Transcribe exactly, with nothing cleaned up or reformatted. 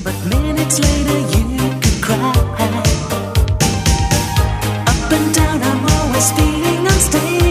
but minutes later you could cry. Up and down, I'm always feeling unstable.